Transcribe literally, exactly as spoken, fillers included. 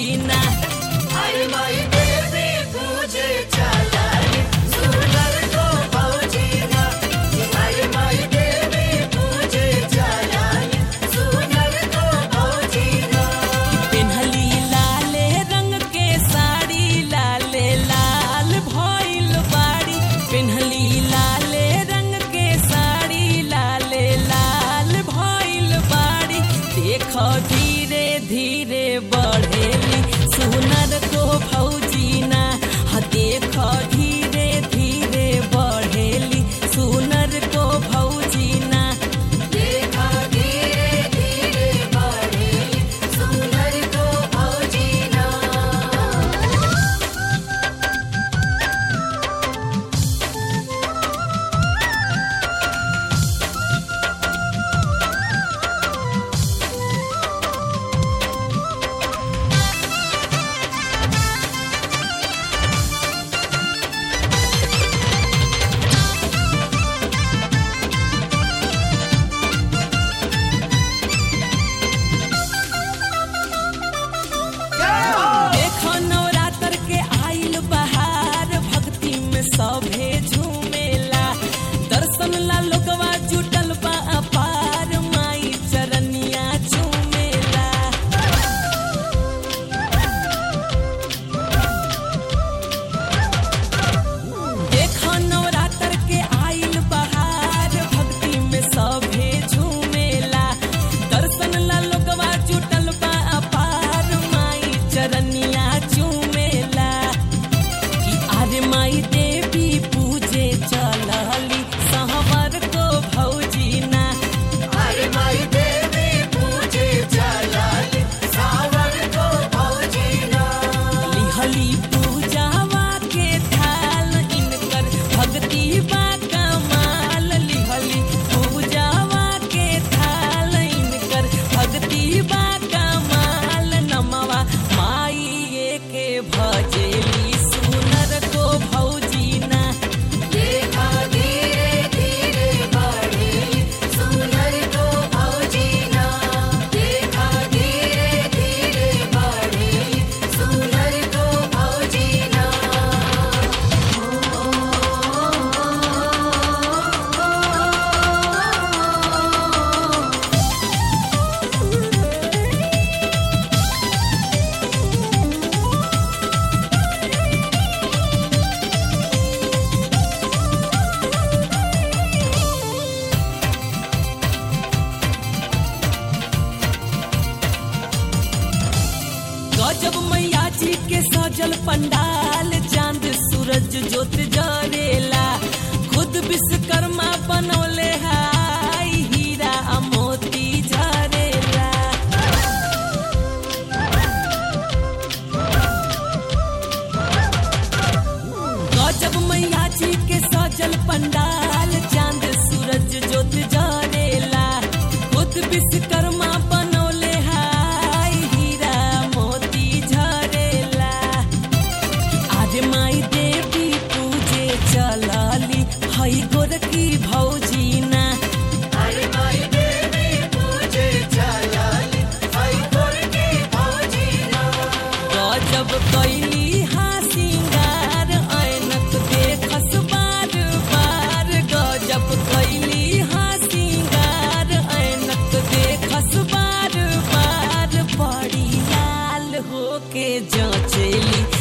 ना। अरे माई देवी पूजे चलाली सुनर को भौजी ना। अरे माई देवी पूजे चलाली सुनर को भौजी ना। पेन्हली लाले रंग के साड़ी लाले लाल भइल बाड़ी। पेन्हली लाले रंग के साड़ी लाले लाल भइल बाड़ी। देख धीरे धीरे बढ़ेली सुनर को भौजी ना। हाँ देख धीरे धीरे बढ़ेली सुनर को भौजी ना। देखा धीरे धीरे बढ़ेली सुनर को भौजी ना। देखो नवरात्र के आइल बहार भक्ति में सभे झूमेला। दर्शन ला लोगवा जुटल बा अपार माई चरनिया झूमेला। देखो नवरात्र के आइल बहार भक्ति में सभे झूमेला। दर्शन ला लोगवा जुटल बा अपार माई चरनिया झूमेला। कि अरे माई देवी पूजे चलली सहवर को भौजी ना। अरे माई देवी पूजे चलाली सावर को भौजी ना। लिहली पूजावा के थाल इनकर भक्ति बा कमाल। लिहली पूजावा के थाल इनकर भक्ति बा कमाल। नमवा माई के भजेली सुनर को भौजी ना। देखा धीरे धीरे बढ़ेली सुनर को भौजी ना। देखा धीरे धीरे बढ़ेली सुनर को भौजी ना। गजब मैया जी के सजल पंडाल चांद सूरज ज्योत जरेला। खुद विश्वकर्मा बनौले हाय हीरा आ मोती झरेला। गजब मैया जी के सजल पंडाल चांद सूरज ज्योत जरेला। खुद विश्वकर्मा बनौले हाय हीरा मोती झरेला। आज माई देवी पूजे चलली हई गोरकी भौजी ना। अरे माई देवी पूजे चलाली हई गोरकी भौजी ना। गजब कैली हाँ सिंगार ऐनक देखस बार बार। गजब कैली हाँ सिंगार ऐनक देखस बार बार। बड़ी लाल होके जांचेली